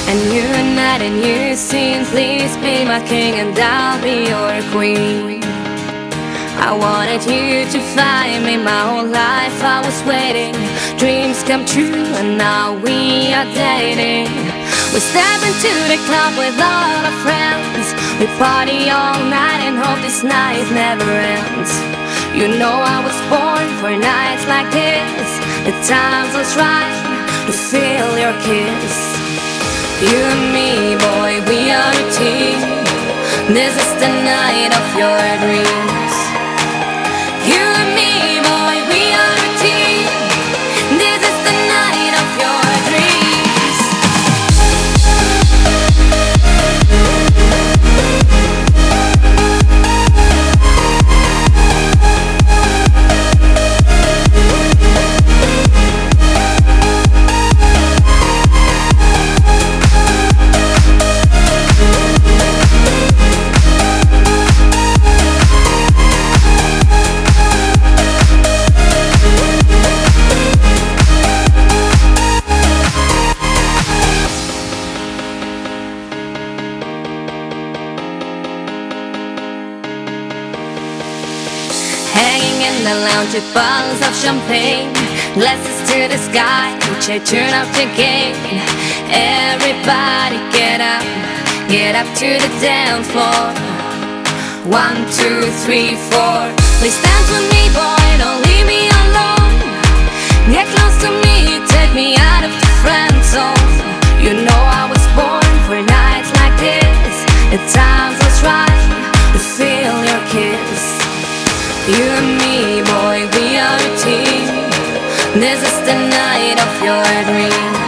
And you night and you sing, please be my king and I'll be your queen. I wanted you to find me my whole life, I was waiting. Dreams come true and now we are dating. We step into the club with all our friends. We party all night and hope this night never ends. You know I was born for nights like this. The time was right to feel your kiss. You and me, boy, we are a team. This is the night of your dreams. You and me, boy, we are a team. This is the night of your dreams. Hanging in the lounge with bottles of champagne, glasses to the sky, we turn up the game. Everybody get up to the dance floor. 1, 2, 3, 4. Please dance with me, boy, don't leave me alone. Get close to me, take me out of the friend zone. You know I was born for nights like this. The time was right to feel your kiss. You and me, boy, we are a team. This is the night of your dreams.